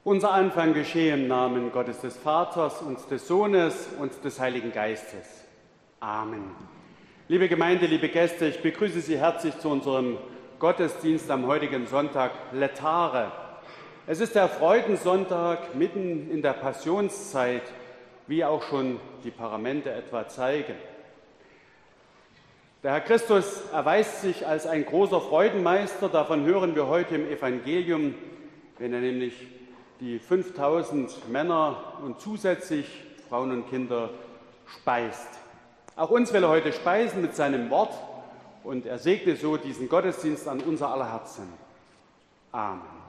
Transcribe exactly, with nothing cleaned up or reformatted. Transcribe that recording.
Unser Anfang geschehe im Namen Gottes des Vaters und des Sohnes und des Heiligen Geistes. Amen. Liebe Gemeinde, liebe Gäste, ich begrüße Sie herzlich zu unserem Gottesdienst am heutigen Sonntag Laetare. Es ist der Freudensonntag mitten in der Passionszeit, wie auch schon die Paramente etwa zeigen. Der Herr Christus erweist sich als ein großer Freudenmeister, davon hören wir heute im Evangelium, wenn er nämlich die fünftausend Männer und zusätzlich Frauen und Kinder speist. Auch uns will er heute speisen mit seinem Wort und er segne so diesen Gottesdienst an unser aller Herzen. Amen.